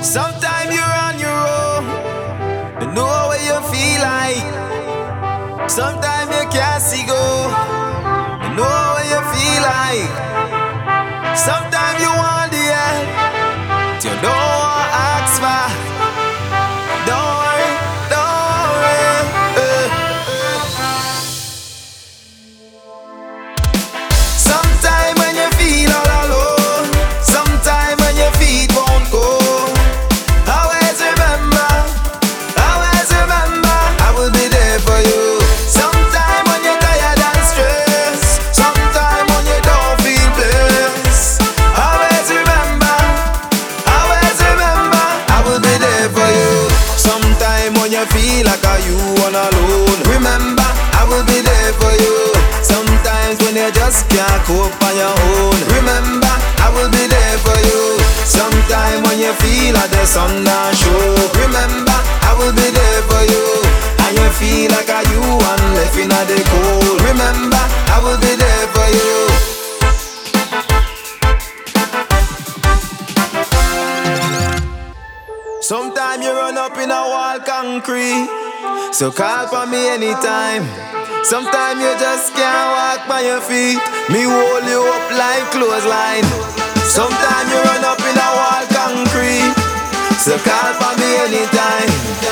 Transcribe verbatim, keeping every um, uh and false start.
Sometimes you're on your own, you know what you feel like. Sometimes you can't see go, you know what you feel like. Sometimes you want the help, but you don't want to ask for. Don't worry, don't worry. Uh. Sometimes when you feel all alone, sometimes when your feet won't go, always remember, always remember, I will be there for you. Sometimes when you're tired and stressed, sometimes when you don't feel blessed, always remember, always remember, I will be there for you. Sometimes when you feel like are you on alone, remember, I will be there for you. Sometimes when you just can't cope on your own, remember, I will be there for you. Sometimes when you feel like the sun don't show, remember, I will be there for you. And you feel like are you one left in the cold, remember, I will be there for you. Sometimes you run up in a wall concrete, so call for me anytime. Sometimes you just can't walk by your feet, me hold you up like clothesline. Sometimes you run up in a wall concrete, so call for me anytime.